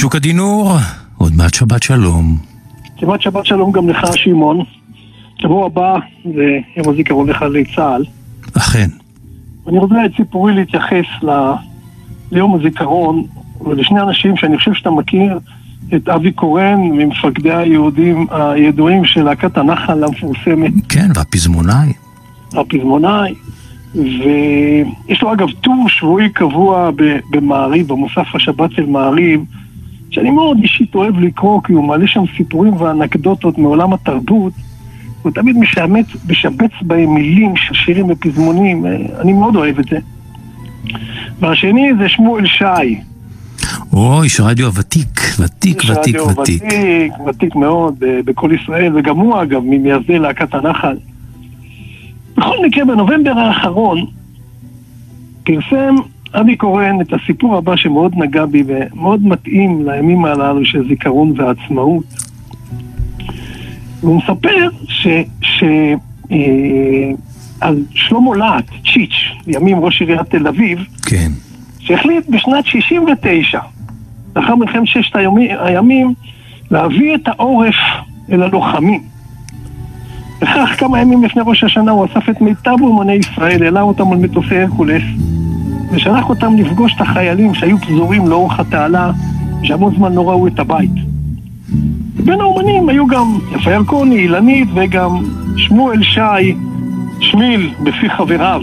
שוק הדינור, עוד מעט שבת שלום. כמעט שבת שלום גם לך, שמעון. שבוע הבא זה יום הזיכרון לחללי צה"ל. אכן. אני רוצה את סיפורי להתייחס ליום הזיכרון ולשני אנשים שאני חושב שאתה מכיר, את אבי קורן ממפקדי היהודים הידועים של להקת הנחל המפורסמת. כן, והפזמונאי. הפזמונאי. ויש לו אגב טור שבועי קבוע במעריב, במוסף השבת של מעריב, שאני מאוד אישית אוהב לקרוא, כי הוא מעלה שם סיפורים ואנקדוטות מעולם התרבות. הוא תמיד משבץ בהם מילים של שירים ופזמונים, אני מאוד אוהב את זה. והשני זה שמואל שי. איש רדיו ותיק, ותיק. ותיק מאוד בכל ישראל, וגם הוא אגב ממייסדי להקת הנחל. בכל מקרה, בנובמבר האחרון פרסם אבי קורן את הסיפור הבא שמאוד נגע בי ומאוד מתאים לימים הללו של זיכרון ועצמאות. והוא מספר על שלמה להט, צ'יץ', ימים ראש עיריית תל אביב, כן. שהחליט בשנת 69, לאחר מלחמת ששת הימים, להביא את העורף אל הלוחמים. וכך כמה ימים לפני ראש השנה הוא אסף את מיטב אומני ישראל, העלה אותם על מטוסי הרקולס, ושלח אותם לפגוש את החיילים שהיו פזורים לאורך התעלה, שהמון זמן לא ראו את הבית. בין האומנים היו גם יפה ירקוני, אילנית, וגם שמואל שי, שמיל בפי חבריו.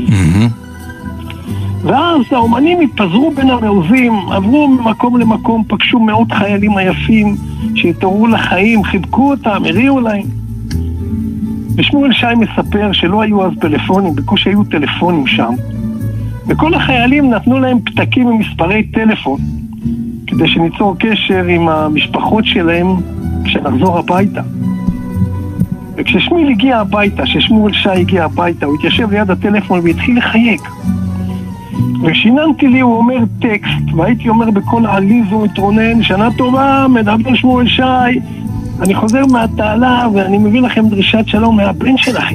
ואז האומנים התפזרו בין המעוזים, עברו ממקום למקום, פגשו מאות חיילים עייפים שהתעוררו לחיים, חיבקו אותם, הריעו להם. ושמואל שי מספר שלא היו אז טלפונים, בקושי היו טלפונים שם. וכל החיילים נתנו להם פתקים ומספרי טלפון, כדי שניצור קשר עם המשפחות שלהם כשנחזור הביתה. וכששמיל הגיע הביתה, כששמואל שי הגיע הביתה, הוא התיישב ליד הטלפון והתחיל לחייק. ושיננתי לי, הוא אומר טקסט, והייתי אומר בכל העליז ומתרונן, שנה טובה, מדבר שמואל שי, אני חוזר מהתעלה ואני מביא לכם דרישת שלום מהבן שלכם.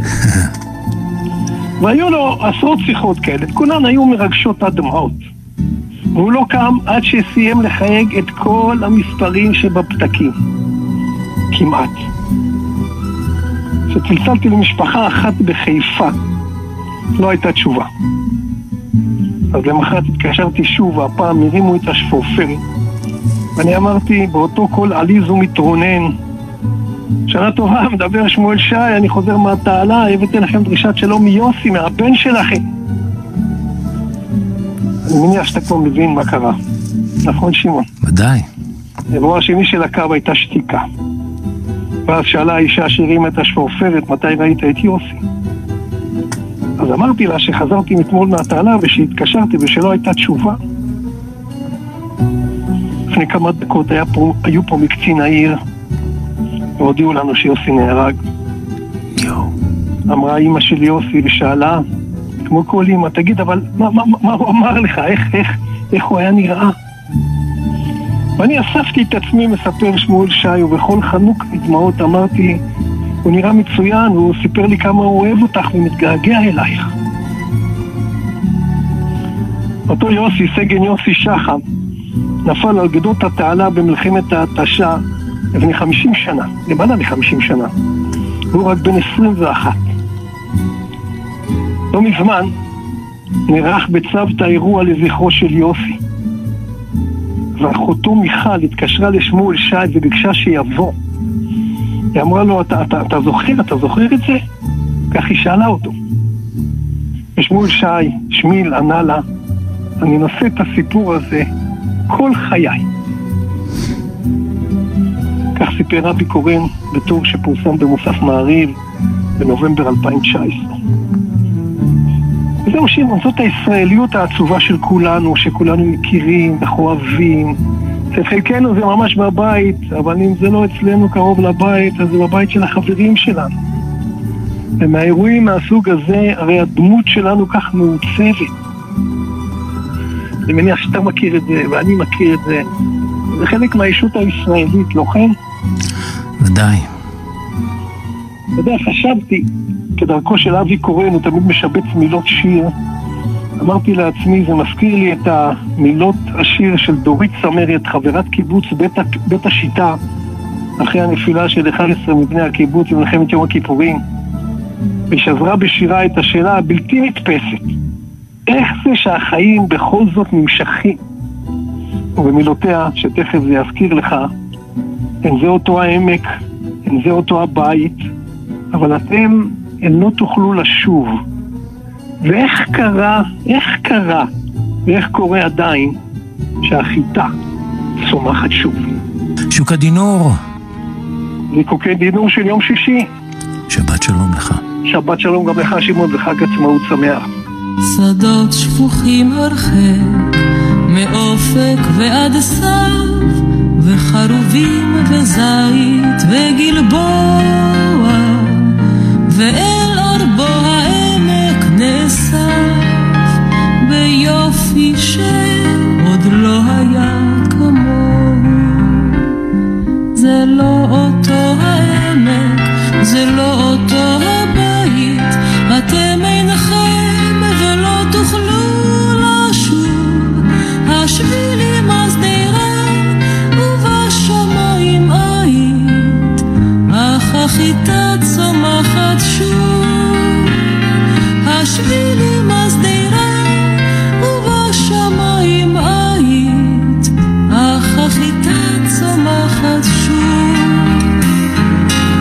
והיו לו עשרות שיחות כאלה, כולן היו מרגשות עד דמעות. והוא לא קם עד שסיים לחייג את כל המספרים שבפתקים. כמעט. כשצלצלתי למשפחה אחת בחיפה, לא הייתה תשובה. אז למחרת התקשרתי שוב, והפעם הרימו את השפופר. ואני אמרתי, באותו קול עליז ומתרונן, שנה טובה, מדבר שמואל שי, אני חוזר מהתעלה, הבאתי לכם דרישת שלום מיוסי, מהבן שלכם. אני מניח שאתה כבר מבין מה קרה. נכון, שמעון? ודאי. הדבר השני של הקו הייתה שתיקה. ואז שאלה האישה שהרימה את השפופרת, מתי ראית את יוסי? אז אמרתי לה שחזרתי מתמול מהתעלה ושהתקשרתי ושלא הייתה תשובה. לפני כמה דקות היו פה מקצין העיר והודיעו לנו שיוסי נהרג. אמרה אמא של יוסי ושאלה, כמו כל אמא, תגיד, אבל מה הוא אמר לך? איך הוא היה נראה? ואני אספתי את עצמי, מספר שמואל שי, ובכל חנוק מדמעות אמרתי, הוא נראה מצוין, והוא סיפר לי כמה הוא אוהב אותך ומתגעגע אלייך. אותו יוסי, סגן יוסי שחם, נפל על גדות התעלה במלחמת ההתשה לפני 50 שנה, למעלה מ-50 שנה. והוא רק בן 21. לא מזמן נערך בצוותא אירוע לזכרו של יוסי. ואחותו מיכל התקשרה לשמואל שי וביקשה שיבוא. היא אמרה לו, אתה זוכר את זה? כך היא שאלה אותו. ושמואל שי, שמיל, ענה לה, אני נושא את הסיפור הזה כל חיי. כך סיפר אבי קורן בטור שפורסם במוסף מעריב בנובמבר 2019. וזהו שמעון, זאת הישראליות העצובה של כולנו, שכולנו מכירים וחואבים. אצל חלקנו זה ממש בבית, אבל אם זה לא אצלנו קרוב לבית, אז זה בבית של החברים שלנו. ומהאירועים מהסוג הזה, הרי הדמות שלנו כך מעוצבת. אני מניח שאתה מכיר את זה, ואני מכיר את זה. זה חלק מהאישות הישראלית, לא כן? ודאי. אתה יודע, חשבתי, כדרכו של אבי קורן, הוא תמיד משבץ מילות שיר, אמרתי לעצמי, זה מזכיר לי את המילות השיר של דורית צמרת, חברת קיבוץ בית השיטה, אחרי הנפילה של 11 מבני הקיבוץ במלחמת יום הכיפורים, ושזרה בשירה את השאלה הבלתי נתפסת, איך זה שהחיים בכל זאת נמשכים? ובמילותיה, שתכף זה יזכיר לך, אין זה אותו העמק, אין זה אותו הבית, אבל אתם לא תוכלו לשוב. ואיך קרה, ואיך קורה עדיין שהחיטה צומחת שוב? שוק הדינור. זיקוקי דינור של יום שישי. שבת שלום לך. שבת שלום גם לך שמעון, וחג עצמאות שמח. שדות שפוכים הרחק מאופק ועד סף, וחרובים וזית וגלבוע, ואל ארבו העמק נאסף ביופי שעוד לא היה כמוהו. זה לא אותו העמק, זה לא אותו הבית, אתם אינכם ולא תוכלו לשוב. השבילים הסדירה ובשמיים היית, אך החיטה צומחת שוב. השבילים